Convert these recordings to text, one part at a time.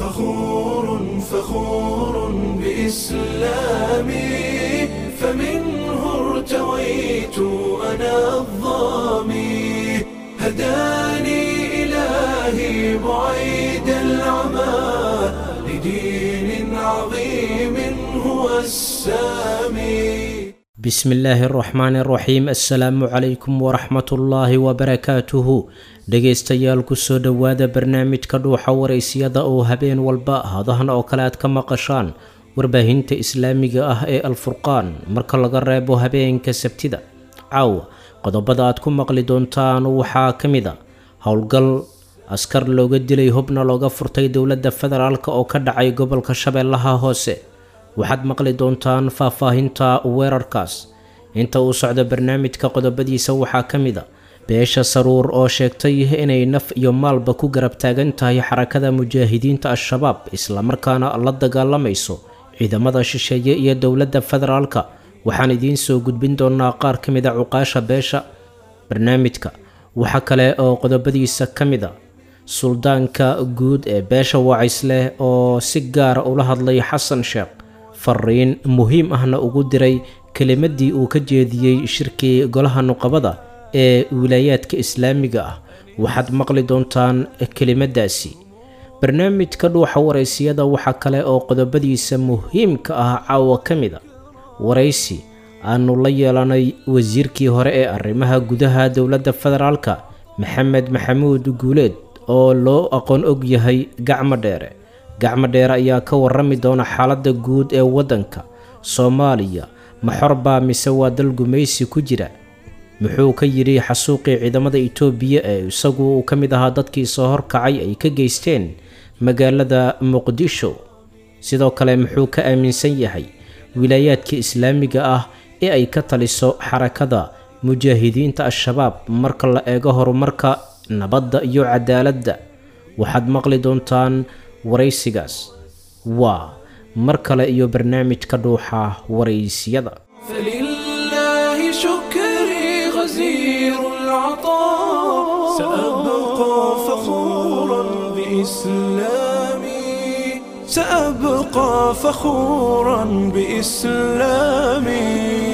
فخور بإسلامي فمنه ارتويت أنا الظامي هداني إلهي بعيد العمى لدين عظيم هو السامي بسم الله الرحمن الرحيم السلام عليكم ورحمة الله وبركاته dhegaystayaal kusoo dhowaada barnaamijka dhuuxa waraysiyada oo habeen walba hadahan oo kale aad ka maqashaan warbaahinta islaamiga ah ee alfurqaan marka laga reebo habeenka sabtida caawa qodobada aad ku maqli doontaan waxaa ka mid a howlgal askar looga dilay hubna looga furtay dowladda federaalka oo ka dhacay gobolka shabeellaha hoose waxaad maqli doontaan faahfaahinta weerarkaas inta uu socdo barnaamijka qodobadiisa waxaa ka mid a beesha saruur oo sheegtay inay naf iyo maalba ku garab taagan tahay xarakada mujaahidiinta al-shabaab islamarkaana la dagaalamayso ciidamada shisheeye iyo dowladda federaalka waxaan idiin soo gudbin doonaa qaar ka mid a cuqaasha beesha barnaamijka waxaa kale oo qodobadiisa ka mid a suldaanka guud ee beesha wacisleh oo si gaara ula hadlay xasan sheekh fariin muhiim ahna ugu diray kelimadii uu ka jeediyey shirkii golaha nuqabada ee wilaayaadka islaamiga ah waxaad maqli doontaan kelimadaasi barnaamijka dhuuxa waraysiyada waxaa kale oo qodobadiisa muhiimka ah caawa ka mid a waraysi aanu la yeelanay wasiirkii hore ee arrimaha gudaha dowladda federaalka maxamed maxamuud guuleed oo loo aqoon og yahay gacmo dheere ayaa ka warami doona xaaladda guud ee waddanka soomaaliya maxorbaa mise waa dal gumaysi ku jira muxuu ka yidhi xasuuqii ciidamada itoobiya ee isagu uu ka mid ahaa dadkii soo horkacay ay ka geysteen magaalada muqdisho sidoo kale muxuu ka aaminsan yahay wilaayaadka islaamiga ah ee ay ka taliso xarakada mujaahidiinta al-shabaab marka la eego horumarka nabadda iyo cadaaladda waxaad maqli doontaan waraysigaas waa mar kale iyo barnaamijka dhuuxa waraysiyada غزير العطاء سأبقى فخورا بإسلامي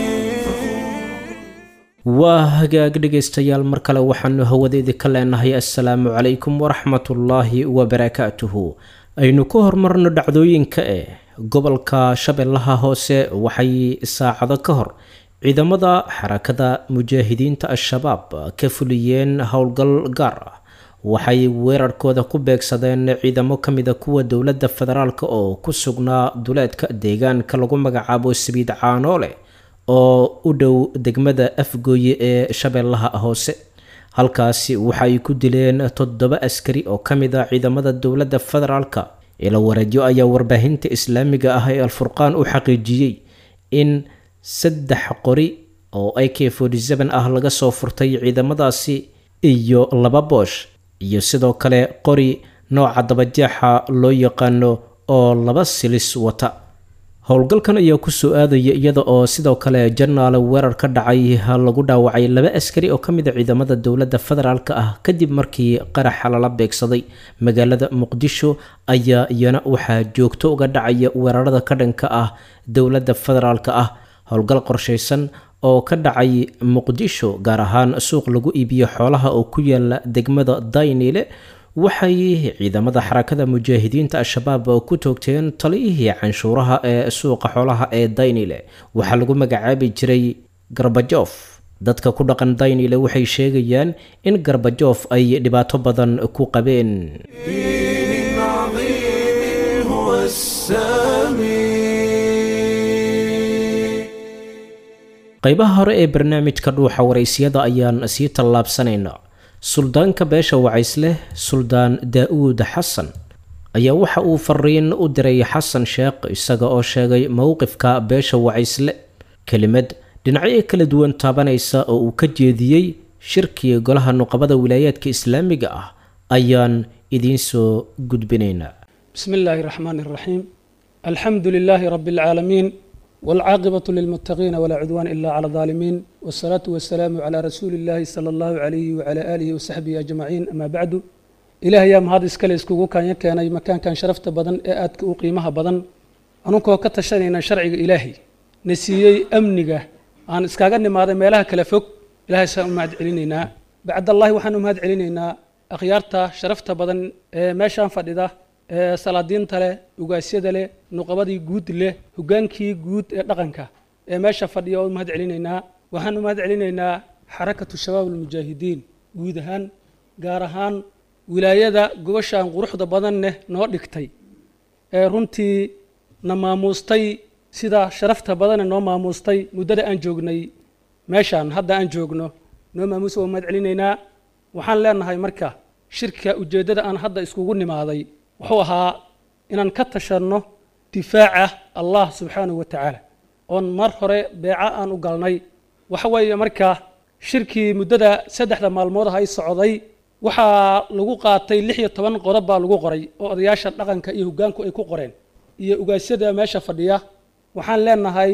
waa hagaag dhegaystayaal mar kale waxaanu hawadeedii ka leenahay assalaamu calaykum waraxmatullaahi wabarakaatuhu aynu ku hormarno dhacdooyinka ee gobolka shabeellaha hoose waxay saacado ka hor ciidamada xarakada mujaahidiinta al-shabaab ka fuliyeen howlgal gaar ah waxay weerarkooda ku beegsadeen ciidamo ka mid a kuwa dowladda federaalka oo ku sugnaa duleedka deegaanka lagu magacaabo sabiid caanoole oo u dhow degmada afgooye ee shabeellaha hoose halkaasi waxay ku dileen 7 askari oo ka mid a ciidamada dowladda federaalka ila wareedyo ayaa warbaahinta islaamiga ah ee alfurqaan u xaqiijiyey in 3 qori oo AK-47 ah laga soo furtay ciidamadaasi iyo 2 boosh iyo sidoo kale qori nooca dabajeexa loo yaqaano oo 2 silis wata howlgalkan ayaa ku soo aadaya iyada oo sidoo kale janaale weerar ka dhacay lagu dhaawacay 2 askari oo ka mid ah ciidamada dowladda federaalka ah kadib markii qaraxa lala beegsaday magaalada muqdisho ayaa iyana waxaa joogto uga dhacaya weerarada ka dhanka ah dowladda federaalka ah howlgal qorshaysan oo ka dhacay muqdisho gaar ahaan suuq lagu iibiyo xoolaha oo ku yaala degmada daynile waxay ciidamada xarakada mujaahidiinta al-shabaab ku toogteen taliyihii canshuuraha ee suuqa xoolaha ee daynile waxaa lagu magacaabi jiray garbajoof dadka ku dhaqan daynile waxay sheegayaan in garbajoof ay dhibaato badan ku qabeen qaybaha hore ee barnaamijka dhuuxa waraysiyada ayaan sii tallaabsanaynaa suldaanka beesha wacisleh suldaan daa-uud xasan ayaa waxa uu fariin u diray xasan sheekh isaga oo sheegay mowqifka beesha wacisle kelimad dhinacyo kala duwan taabanaysa oo uu ka jeediyey shirkii golaha nuqabada wilaayaadka islaamiga ah ayaan idiin soo gudbinaynaa bismi illaahi raxmaani raxiim alxamdu lilaahi rabbi alcaalamiin والعاقبة للمتقين ولا عدوان إلا على الظالمين والصلاة والسلام على رسول الله صلى الله عليه وعلى آله وصحبه أجمعين أما بعد ilaahay yaa mahad iskale iskugu kaanya keenay makaankan sharafta badan ee aadka u qiimaha badan anunkoo ka tashanayna sharciga ilaahay na siiyey amniga aan iskaga nimaaday meelaha kala fog ilaahay saan u mahad celinaynaa bacdallahi waxaan u mahad celinaynaa akhyaarta sharafta badan ee meeshaan fadhida ee salaadiinta leh ugaasyada leh nuqabadii guud leh hogaankii guud ee dhaqanka ee meesha fadhiya oo u mahad celinaynaa waxaan u mahad celinaynaa xarakatu shabaab almujaahidiin guud ahaan gaar ahaan wilaayada gobashaan quruxda badan leh noo dhigtay ee runtii na maamuustay sida sharafta badan noo maamuustay muddada aan joognay meeshaan hadda aan joogno noo maamuus oo mahad celinaynaa waxaan leenahay marka shirka ujeeddada aan hadda iskugu nimaaday wuxuu ahaa inaan ka tashanno difaaca allah subxaanahu wa tacaala oon mar hore beeca aan u galnay waxa weeye marka shirkii muddada 3 maalmood ay socday waxaa lagu qaatay 16 qodob baa lagu qoray oo odayaasha dhaqanka iyo hoggaanku ay ku qoreen iyo ugaasyada meesha fadhiya waxaan leenahay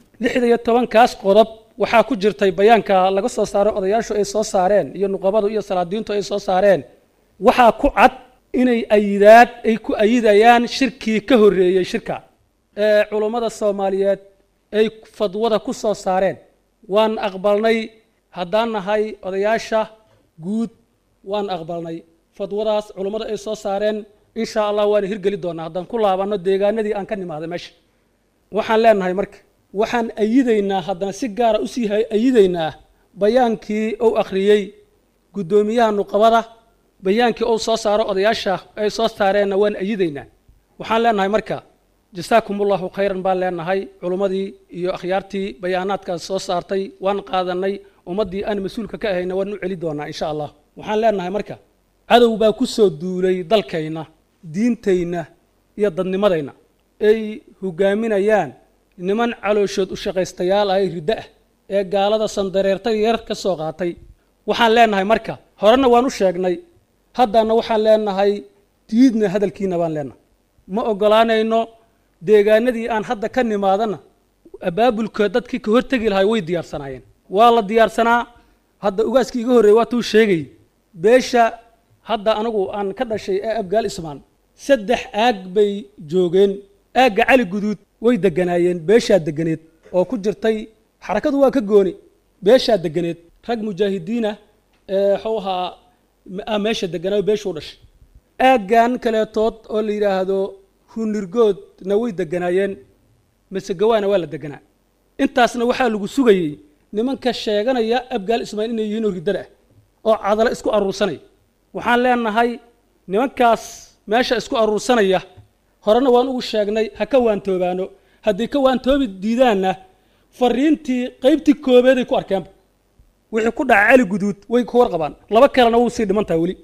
16 kaas qodob waxaa ku jirtay bayaanka laga soo saaray odayaashu ay soo saareen iyo nuqabadu iyo salaadiintu ay soo saareen waxaa ku cad inay ay ku ayidayaan shirkii ka horeeyay shirka ee culimada Soomaaliyeed ay fadwada ku soo saareen waan aqbalnay haddaan nahay odayaasha guud waan aqbalnay fadwadaas culimada ay soo saareen insha Allah waan hirgeli doonaa haddaan ku laabano deegaanadii aan ka nimaaday meesha waxaan leenahay marka waxaan ayidaynaa haddana si gaar ah u sii ayidaynaa bayaankii uu akhriyay gudoomiyaha nuqabada bayaankii uu soo saaro odayaasha ay soo saareen waan ayidaynaa waxaan leenahay marka jasaakumullahu khayran baan leenahay culimadii iyo akhyaartii bayaanaadkaas soo saartay waan qaadanay ummadii aan mas'uulka ka ahayna waan u celi doonaa insha Allah waxaan leenahay marka cadow baa ku soo duulay dalkayna diintayna iyo dadnimadayna ay hogaaminayaan niman calooshood u shaqaystayaal ay ridda ah ee gaalada sandareertay yar ka soo qaatay waxaan leenahay marka horena waan u sheegnay haddana waxaan leenahay diidna hadalkiina baan leenahay ma ogolaanayno deegaanadii aan hadda ka nimaadana abaabulka dadkii ka hortagi lahay way diyaarsanaayeen waa la diyaarsanaa hadda ugaaskii iga horreeyay waa tuu sheegay beesha hadda anagu aan ka dhashay ee abgaal ismaan 3 aag bay joogeen aagga cali guduud way deganaayeen beeshaa deganeed oo ku jirtay xarakadu waa ka gooni beeshaa deganeed rag mujaahidiina xooha meesha deganaa beeshu dhashay aaggan kaleetood oo la yiraahdo hunirgood na way deganaayeen masagawaana waa la deganaa intaasna waxaa lagu sugayay nimanka sheeganaya abgaal ismaan inay yihiin ridada oo cadala isku aruursanay waxaan leenahay nimankaas meesha isku aruursanaya horena waan ugu sheegnay ha ka waantoobaano haddii ka waantoobi diidaanna fariintii qaybtii koobeed ay ku arkeen wixii ku dhacay cali guduud way ku warqabaan laba kalena wuu sii dhimantaa weli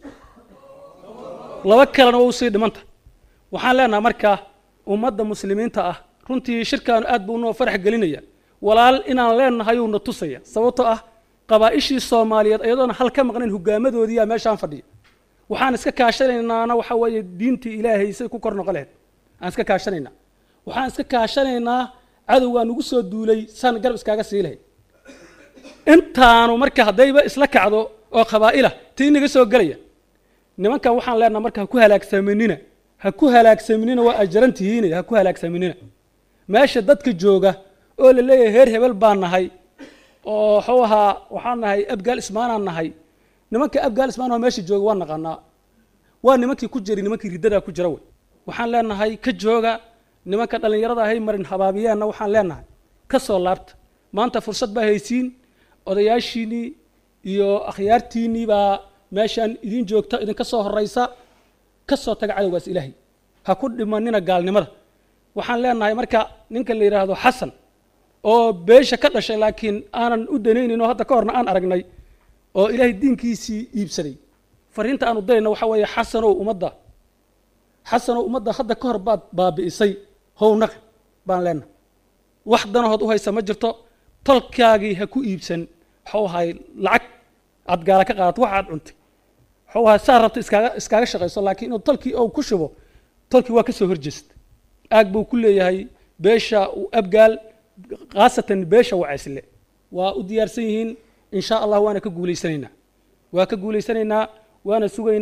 laba kalena wuu sii dhimantaa waxaan leenahay marka ummadda muslimiinta ah runtii shirkaan aad buu noo farax gelinaya walaal inaan leenahay uu na tusaya sababtoo ah qabaa'ishii Soomaaliyeed ayadoona hal ka maqnayn hogaamadoodii yaa meeshaan fadhiya waxaan iska kaashanaynaa waxa weeye diintii Ilaahay say ku kor noqoleed aan iska kaashanaynaa waxaan iska kaashanaynaa cadowga nagu soo duulay san garab iskaga siilahay intaanu marka hadayba isla kacdo oo qabaa'ila tii naga soo galaya nimanka waxaan leenahay marka ku halaagsaminina waa ajrantihiin ha ku halaagsaminina meesha dadka jooga oo la leeyahay heer hebel baan nahay oo xooha waxaan nahay abgaal ismaanaan nahay nimanka abgaal ismaan oo meesha jooga waan naqanaa waa nimankii ku jiray nimankii ridada ku jira way waxaan leenahay ka jooga nimanka dhalinyarada ahay marin habaabiyaana waxaan leenahay ka soo laabta maanta fursad baa haysiin odayaashiini iyo akhyaartiini baa meeshan idin joogta idin ka soo horeysa ka soo taga cadawgaas Ilaahay ha ku dhimanina gaalnimada waxaan leenahay marka ninka la yiraahdo Xasan oo beesha ka dhashay laakiin aanan u danaynin hadda ka horna aan aragnay oo Ilaahay diinkiisii iibsaday fariinta aanu dayna waxa weeye Xasan oo ummadda hadda ka hor baad baabi'isay hownaq baan leenahay wax danahood u haysa ma jirto tolkaagii ha ku iibsan xoohay lacag aad gaala ka qaadato waxaad cuntay xoohay saa rabto iskaaga shaqayso laakiin inuu tolkii oo ku shubo tolkii waa ka soo horjeest aag buu ku leeyahay beesha abgaal qaasatan beesha wacaysle waa u diyaarsan yihiin insha Allah waana ka guuleysanaynaa waana sugaynaa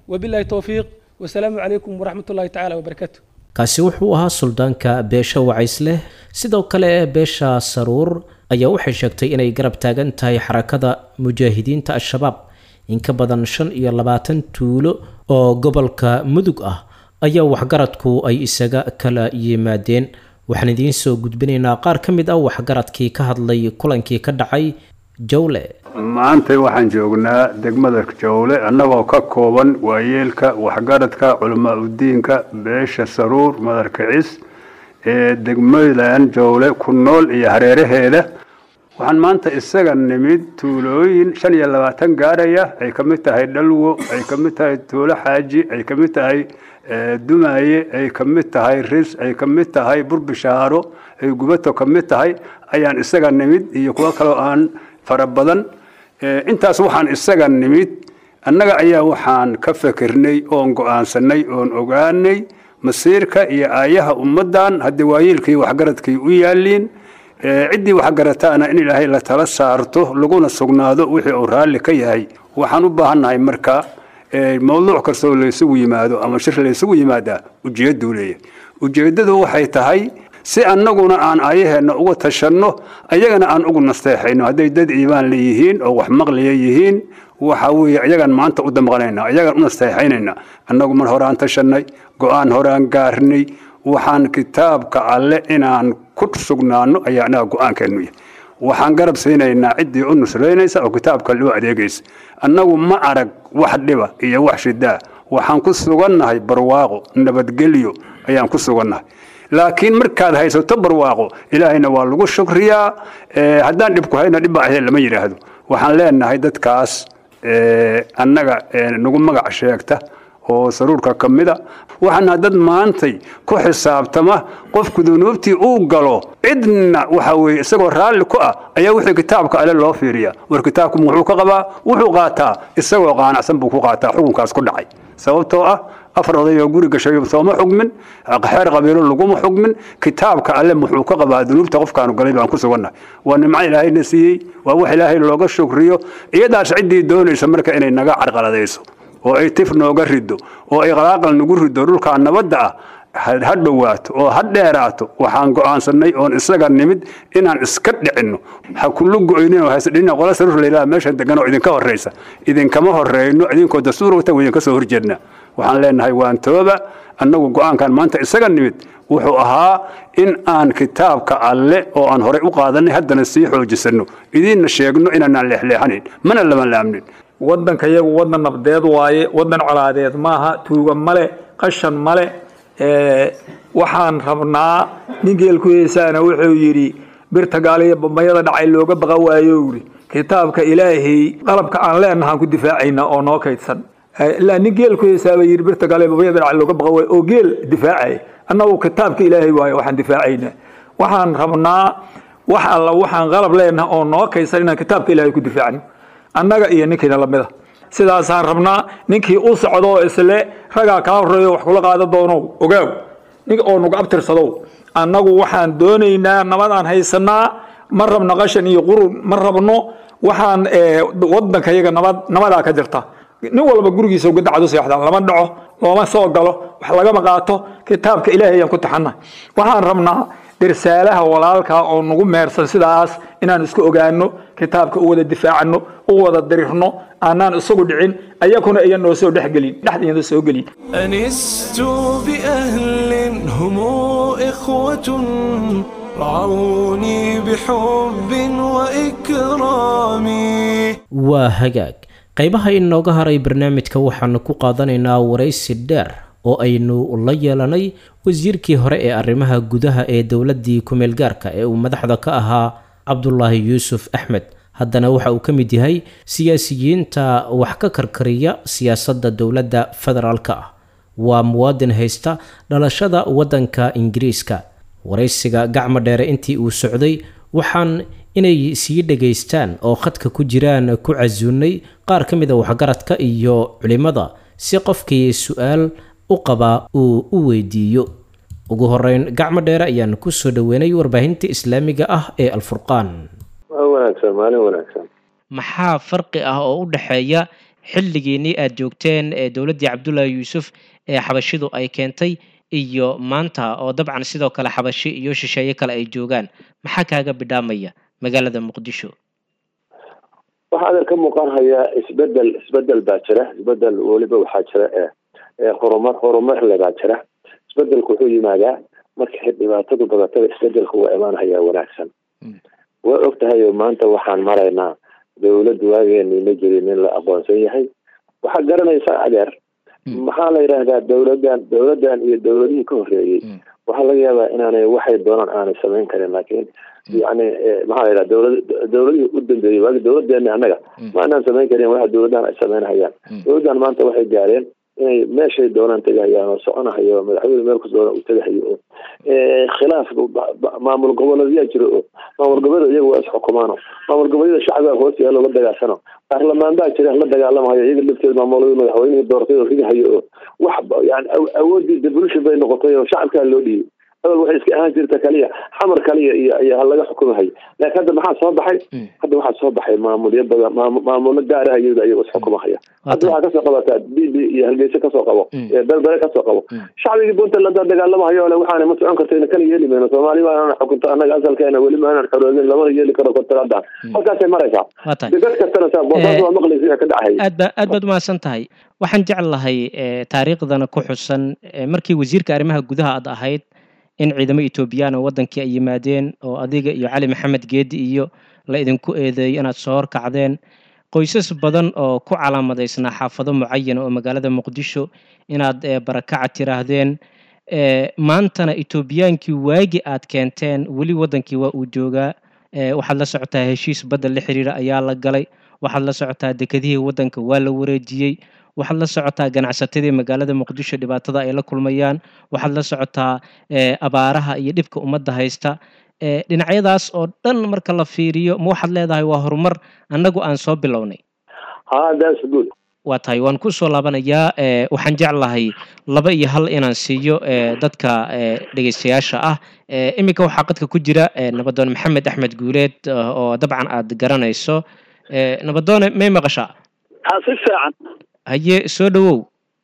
wabillahi towfiiq wasalaamu calaykum waraxmatullahi tacaala wabarakaatu. kaasi wuxuu ahaa suldaanka beesha Wacaysleh. sidoo kale beesha Saruur ayaa waxay sheegtay inay garab taagan tahay xarakada mujaahidiinta al-shabaab. in ka badan 25 tuulo oo gobolka Mudug ah ayaa waxgaradku ay isaga kala yimaadeen. waxaan idiin soo gudbinaynaa qaar ka mid ah waxgaradkii ka hadlay kulankii ka dhacay Jawle. maanta waxaan joognaa degmada Jawle annagoo ka kooban waayeelka waxgaradka culamaa u diinka beesha Saruur Madarkicis ee degmadan Jawle ku nool iyo hareeraheeda. waxaan maanta isaga nimid tuulooyin 25 gaaraya ay ka mid tahay Dhalwo, ay ka mid tahay Tuulo Xaaji, ay ka mid tahay Dumaaye, ay ka mid tahay Ris, ay ka mid tahay Burbishaaro, ay Gubato ka mid tahay ayaan isaga nimid iyo kuwa kale aan fara badan. intaas waxaan isaga nimid annaga ayaa waxaan ka fikirnay oon go'aansanay oon ogaanay masiirka iyo aayaha ummadan haddii waayeelkii waxgaradkii u yaaliin ciddii waxgarataana in ilaahay la tala saarto laguna sugnaado wixii uu raalli ka yahay. waxaan u baahannahay marka mowduuc kastoo la isugu yimaado ama shir la isugu yimaadaa ujeedduu leeyahay. ujeeddadu waxay tahay si annaguna aan aayaheena uga tashanno ayagana aan ugu nasteexayno hadday dad iimaan leeyihiin oo wax maqliya yihiin. waxa weeye ayagan maanta u damqanaynaa, ayagan u nasteexaynayna. annagu mar hore aan tashanay, go'aan hore aan gaarnay, waxaan kitaabka alle inaan ku sugnaano ayaa anaga go'aankeennu yahay. waxaan garab siinaynaa ciddii u nusraynaysa oo kitaabka loo adeegaysa. annagu ma arag wax dhiba iyo wax shidaa. waxaan ku sugannahay barwaaqo nabadgelyo ayaan ku sugannahay. laakiin markaad haysato barwaaqo ilaahayna waa lagu shukriyaa. haddaan dhib ku hayna dhib baa lama yidhaahdo. waxaan leenahay dadkaas annaga nagu magac sheegta oo Saruurka ka mid ah waxaana dad maantay ku xisaabtama qofku dunuubtii uu galo cidna waxa weeye isagoo raalli ku ah ayaa wixii kitaabka alle loo fiiriyaa. war kitaabku wuxuu ka qabaa wuxuu qaataa isagoo qaanacsan buu ku qaataa xukunkaas ku dhacay. sababtoo ah afar oday oo guri gashay sooma xugmin, xeer qabiilo laguma xugmin. kitaabka alle wuxuu ka qabaa dunuubta qofkaanu galay baan ku sugannahay. waa nimco ilaahayna siiyey, waa wax ilaahay looga shukriyo. iyadaas ciddii doonaysa marka inay naga carqaladayso oo ay tif nooga rido oo ay qalaaqal nagu rido dhulka nabadda ah ha dhawaato oo ha dheeraato. waxaan go'aansanay oon isaga nimid inaan iska dhicinno. ha kullu go'aynin oo haysadina qola Saruur leeyahay meesha degan oo idinka horeysa idinkama horeyno idinkoo dastuur wata weyn ka soo horjeedna. waxaan leenahay waan tooba annagu go'aankan maanta isaga nimid wuxuu ahaa in aan kitaabka alle oo aan horey u qaadanay haddana sii xoojisano idinna sheegno inaan leexleexanin mana lama laamnin. waddanka iyagu waddan nabdeed waaye, waddan colaadeed maaha, tuuga male, qashan male. waxaan rabnaa nin geelku heesaana wuxuu yidhi birta gaaliya bambayada dhacay looga baqa waayo yidhi kitaabka ilaahay qalabka aan leenahay ku difaacaynaa oo noo kaydsan. ilaa nin geelku heesaaba yidhi birta gaaliya bambayada dhacay looga baqa waayo oo geel difaacay. annagu kitaabka ilaahay waaye waxaan difaacaynaa. waxaan rabnaa wax alla waxaan qalab leenahay oo noo kaydsan inaan kitaabka ilaahay ku difaacno annaga iyo ninkiina lamida. sidaasaan rabnaa ninkii u socdo isle ragaa kaa horeeyo wax kula qaada doono ogaaw nin oo nagu abtirsado. annagu waxaan doonaynaa nabadaan haysanaa, ma rabno qashan iyo qurun, ma rabno waxaan waddanka iyaga nabadaa ka jirta. nin walba gurigiisa uga dacdo seexdaan lama dhaco looma soo galo wax lagama qaato kitaabka ilaahay ayaan ku taxannaa. waxaan rabnaa dirsaalaha walaalka oo nagu meersan sidaas inaan isku ogaano kitaabka u wada difaacano u wada dirirno aanaan isagu dhicin ayakuna ayan noo soo dhexgelin dhexdeena soo gelin. أنست بأهل هم إخوة رعوني بحب وإكرام. waa hagaag qaybaha inooga haray barnaamijka waxaanu ku qaadanaynaa waraysi dheer oo aynu la yeelanay wasiirkii hore ee arrimaha gudaha ee dowladdii ku-meel gaarka ee uu madaxda ka ahaa Cabdullaahi Yuusuf Axmed. haddana waxa uu ka mid yahay siyaasiyiinta wax ka karkariya siyaasadda dowladda federaalka ah. waa muwaadin haysta dhalashada waddanka Ingiriiska. waraysiga gacmo dheere intii uu socday waxaan inay sii dhageystaan oo khadka ku jiraan ku casuunay qaar ka mid ah waxgaradka iyo culimada si qofkii su'aal u qaba uu u weydiiyo. ugu horeyn gacmo dheere ayaan ku soo dhaweynay warbaahinta islaamiga ah ee Al-Furqaan. wanaagsan maalin wanaagsan. maxaa farqi ah oo u dhaxeeya xilligiinii aad joogteen ee dowladdii cabdullaahi yuusuf ee xabashidu ay keentay iyo maanta oo dabcan sidoo kale xabashi iyo shisheeye kale ay joogaan maxaa kaaga bidhaamaya magaalada muqdisho waxaa ka muuqan hayaa isbedel baa jira isbedel waliba waxaa jira horumar lagaa jira isbedelku wuxuu yimaadaa markay dhibaatadu badatada isbedelku waa imaanhayaa wanaagsan waa ogtahay maanta waxaan maraynaa dowladda waageeni ma jirin in la aqoonsan yahay waxaa garanaysaa adeer maxaa la yidhaahdaa dowladan iyo dowladihii ka horreeyey waxaa laga yaabaa inaanay waxay doonaan aanay samayn karin laakiin yani maxaa la yidhaha dowladihii u dambeeyey waagi dowladeeni annaga ma aanaan samayn karin waxa dowladahan ay samaynhayaan dowladdan maanta waxay gaareen inay meeshay doonaan tegahayaan oo soconahayo madaxweyne meel kus doona u tegahayo oo khilaaf maamul goboleedyaa jiro oo maamul goboleed iyaga waa isxukumaano maamul goboleeda shacbiga hoos yaalo la dagaasano baarlamaan baa jira la dagaalamayo iyaga lafteeda maamulada madaxweynihii doortay oo ridahayo oo wax yani awoodii devolution bay noqotay oo shacabkaa loo dhiibay أول واحد كأهان جرت كلية حمر كلية يا هلا حكومة هي لكن هذا ما حد صباحي هذا واحد صباحي ما يبغى ما الدائرة هي يبغى حكومة هي هذا واحد كسر قبضات بي هالجيش كسر قبض بل كسر قبض شعبي يبون تلا قال لما هي ولا وحنا مسؤول كرتين كلية اللي من الصومالي ما أنا كنت أنا أزل كأنا ولي ما أنا حرون لما هي اللي كنت رادع ما كان ما رجع بس كسر ساب وضعوا مغلي فيها كده هي أدبد ما سنتهاي waxaan jeclahay taariikhdana ku xusan markii wasiirka arrimaha gudaha aad ahayd in ciidamo Etoobiyaan oo wadankii ay yimaadeen oo adiga iyo Cali Maxamed Geedi iyo la idinku eedeeyay inaad soo horkacdeen qoysas badan oo ku calaamadaysnaa xaafado mucayan oo magaalada Muqdisho inaad barakac tiraahdeen maantana Etoobiyaankii waagi aad keenteen wali wadankii waa uu joogaa waxaad la socotaa heshiis badal la xiriira ayaa la galay waxaad la socotaa dekadihii wadanka waa la wareejiyay waxaad la socotaa ganacsatada magaalada Muqdisho dhibaatada ay la kulmayaan waxaad la socotaa abaaraha iyo dhibka ummadda haysta dhinacyadaas oo dhan marka la fiiriyo ma waxaad leedahay waa horumar annagu aan soo bilownay that's good waa tahay waan ku soo laabanayaa waxaan jeclahay 2 iyo 1 inaan siiyo dadka dhageystayaasha ah imika waxa qadka ku jira nabadoon Maxamed Axmed Guuleed oo dabcan aad garanayso nabadoon may maqashaa si fiican haye soo dhawow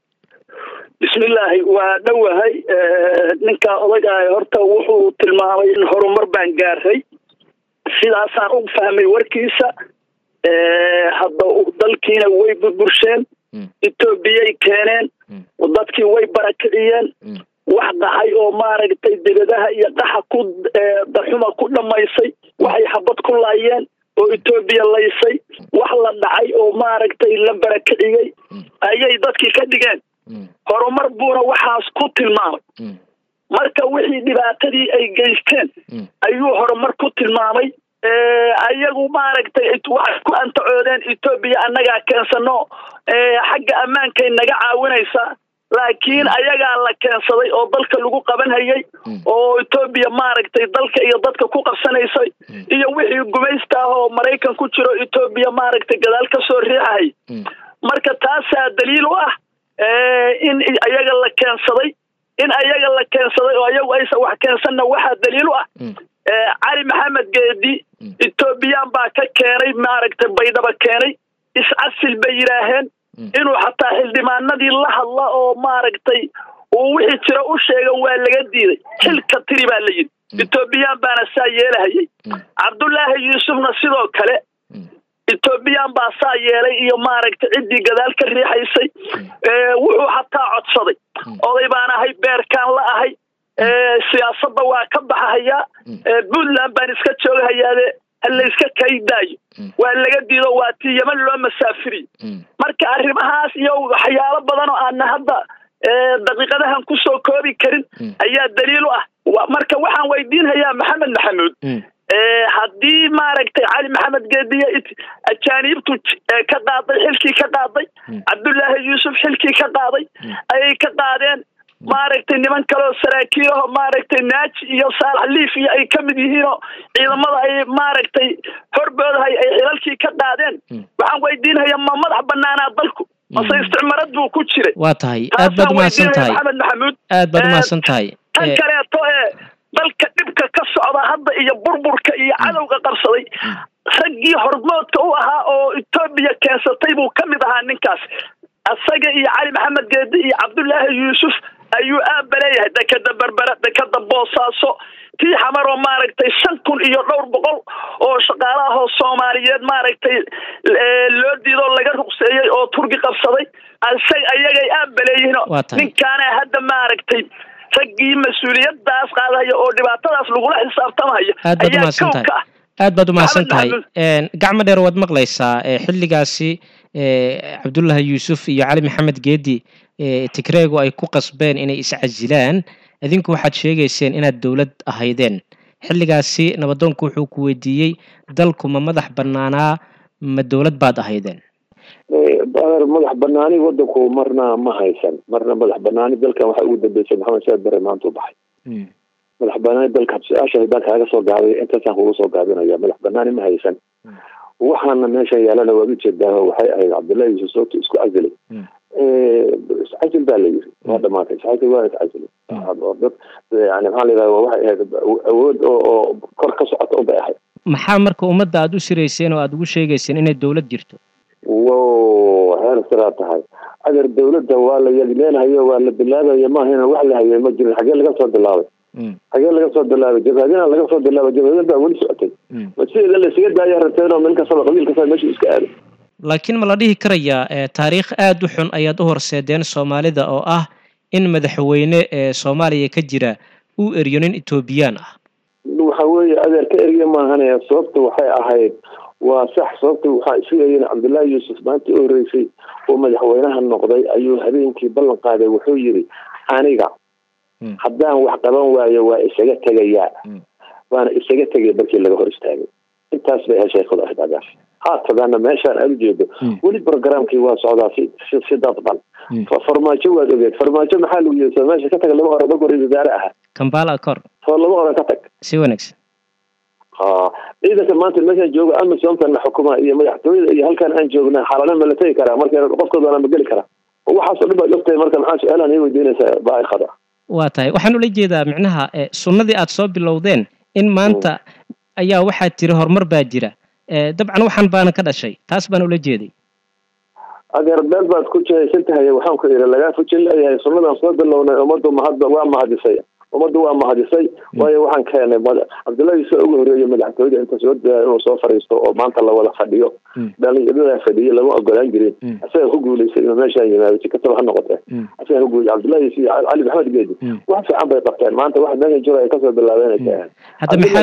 bismillaahi waa dhawahay ninka odaga horta wuxuu tilmaamay in horumar baan gaaray sidaasaan u fahmay warkiisa hadda dalkiina way burbursheen Etoobiyay keeneen dadkii way barakiciyeen wax dhahay oo maaragtay dibadaha iyo dhaxa ku daxuma ku dhamaysay waxay xabad ku laayeen oo Ethiopia laysay wax la dhacay oo maaragtay la barakiciyay ayay dadkii ka dhigeen horumar buuna waxaas ku tilmaamay marka wixii dhibaatadii ay geysteen ayuu horumar ku tilmaamay ayagu maaragtay wax ku antacoodeen Ethiopia annaga keensano xagga ammaanka naga caawinaysa laakiin ayaga la keensaday oo dalka lagu qaban hayay oo Ethiopia maaragtay dalka iyo dadka ku qabsanaysay iyo wixii gumaysta oo Mareykan ku jiro Ethiopia maaragtay gadaal ka soo riixay marka taas daliil u ah in ayaga la keensaday oo ayagu aysan wax keensanna waxa daliil u ah Cali Maxamed Geedi Ethiopia baa ka keenay maaragtay baydhaba keenay iscasil bay yiraahdeen inuu xataa xildhibaanadii la hadla oo maaragtay uu wixii jira u sheega waa laga diiday xilka tiri baa la yiri Ethiopia baana saa yeelahayay Cabdullaahi Yuusufna sidoo kale Ethiopia baa saa yeelay iyo maaragtay cidii gadaal ka riixaysay wuxuu xataa codsaday oday baan ahay beerkaan la ahay siyaasadda waa ka baxaya Puntland baan iska joogahayaa hal iska kaydaayo waa laga diido waa tii Yemen loo masaafiri marka arrimahaas iyo waxyaalo badan oo aan hadda daqiiqadahan ku soo koobi karin ayaa daliil u ah marka waxaan weydiinayaa Maxamed Maxamuud haddii maaragtay Cali Maxamed Geedi ajaanibtu ka qaaday xilkii ka qaaday Cabdullaahi Yuusuf xilkii ka qaaday ay ka qaadeen maaragtay niman kale oo saraakiil ah maaragtay Naaji iyo Saalax Liif iyo ay kamid yihiin ciidamada ay maaragtay horboodahay ay xilalkii ka qaadeen waxaan weydiinayaa ma madax banaanaa dalku mase isticmaalad buu ku jiray waa tahay aad baad ma santahay Maxamed Maxamuud aad baad ma santahay tan kale to dalka dhibka ka socda hadda iyo burburka iyo cadawga qabsaday raggii hormoodka u ahaa oo Itoobiya keensatay buu ka mid ahaa ninkaas asaga iyo Cali Maxamed Geedi iyo Cabdullaahi Yuusuf ayuu aabalayay dekada Berbera dekada Boosaaso tii xamar oo maaragtay 5,000 iyo dhowr boqol oo shaqaalaha Soomaaliyeed maaragtay loo diido laga ruqseeyay oo Turki qabsaday ayagay aabalayeen ninkaana hadda maaragtay raggii mas'uuliyadaas qaadaya oo dhibaatadaas lagu la xisaabtamayo aad baad u mahadsantahay gacmo dheer wad maqlaysaa xilligaasi Cabdullaahi Yuusuf iyo Cali Maxamed Geedi tikreego ay ku qasbeen inay iscajilaan idinku waxaad sheegayseen inaad dawlad ahaydeen xilligaasi nabadoonku wuxuu ku weydiiyey dalku ma madax banaanaa ma dawlad baad ahaydeen madax banaani wadanku marna ma haysan marna madax banaani dalkan waxa ugu dambeysay Maxamed Saad Barre maanta u baxay madax banaani dalka su'aasha hadaan kaaga soo gaabay intaas aan ugu soo gaabinaya madax banaani ma haysan waxaana meesha yaalana waa ujeedaa waxay ahayd Cabdullaahi Yuusuf isku azali عجل بالي هذا ما فيش عجل واحد عجل يعني maxaa leeyahay waxa ay awood oo kor ka socoto oo baahay maxaa marka ummadda aad u shirayseen oo aad ugu sheegayseen inay dawlad jirto heer sare tahay adeer dawladda waa la yadleenayo waa la bilaabayo ma ahayna wax la hayo ma jirin xagee laga soo bilaabay jabhadina laga soo bilaabay jabhadina wali socotay wasiirada la siga daayay rabteen oo milka sabab qabiilka saa meesha iska aado laakiin ma la dhihi karayaa taariikh aad u xun ayaad u horseedeen Soomaalida oo ah in madaxweyne Soomaaliya ka jira uu eryonin Etoobiyaan ah waxa weeye adeerka eryo ma ahanaya sababtu waxay ahayd waa sax sababtu waxa isagayeen Cabdullaahi Yuusuf maanta oo horeysay oo madaxweynaha noqday ayuu habeenkii ballan qaaday wuxuu yiri aniga haddaan wax qaban waayo waa isaga tagayaa waana isaga tagay barkii laga hor istaagay intaas bay heshay khudaadaa haatana meeshaan aad jeedo wali barnaamijkii waa socdaa si dadban farmaajo waad ogeed farmaajo maxaa lagu yeesay meesha ka tag laba hore ugu ridaara ah Kampala kor laba hore ka tag si wanaagsan إذا كمان مثلا جوجا أما سومتنا الحكومة هي مدحتوية هي هل كان أن جوجنا حالنا ملتي كرا مركز قفقد ولا مقل كرا وحصل بقى لقطة مركز معاش أنا هي ودينا باي خضع واتاي وحنو لي جيدا معناها سنة أتصاب باللودين إن ما أنت أيها واحد ترهر مرباجرة طبعا وحن بانا كذا شيء تاس بانو لي جيدي أجر بال بعد كل شيء سنتها هي وحن كثير لا فوتشل هي سنة أتصاب باللودين ومرضو مهضة وما هدسية ومدوا ما هدسي وهي waxaan keenay Cabdullaahi Yuusuf ugu horeeyay madaxtooyada inta soo inuu soo fariisto oo maanta la wada fadhiyo dhalinyarada fadhiyo lama ogolaan jirin asaga ku guuleysay inuu meesha yimaado si kasta wax noqotay asaga ku guuleeyay Cabdullaahi Yuusuf Cali Maxamed Geedi wax fiican bay qabteen maanta wax meesha jooga ay ka soo bilaabeen hadda maxaa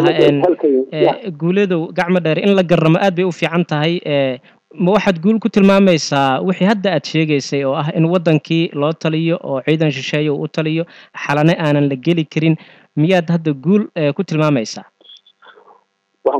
guulaha guuleedu gacmo dheer in la garamo aad bay u fiican tahay ma waxaad guul ku tilmaamaysaa wixii hadda aad sheegaysay oo ah in wadankii loo taliyo oo ciidan shisheeyo u taliyo xalane aanan la geli karin miyaad hadda guul ku tilmaamaysaa waxaan